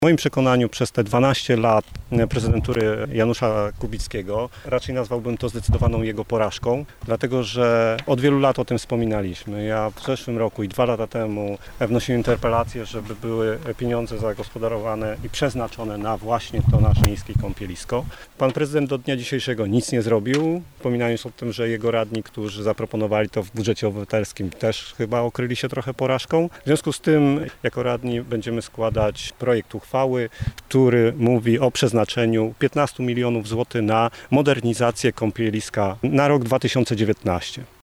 W moim przekonaniu przez te 12 lat prezydentury Janusza Kubickiego raczej nazwałbym to zdecydowaną jego porażką, dlatego że od wielu lat o tym wspominaliśmy. Ja w zeszłym roku i 2 lata temu wnosiłem interpelację, żeby były pieniądze zagospodarowane i przeznaczone na właśnie to nasze miejskie kąpielisko. Pan prezydent do dnia dzisiejszego nic nie zrobił, wspominając o tym, że jego radni, którzy zaproponowali to w budżecie obywatelskim, też chyba okryli się trochę porażką. W związku z tym jako radni będziemy składać projekt uchwały, który mówi o przeznaczeniu 15 milionów złotych na modernizację kąpieliska na rok 2019.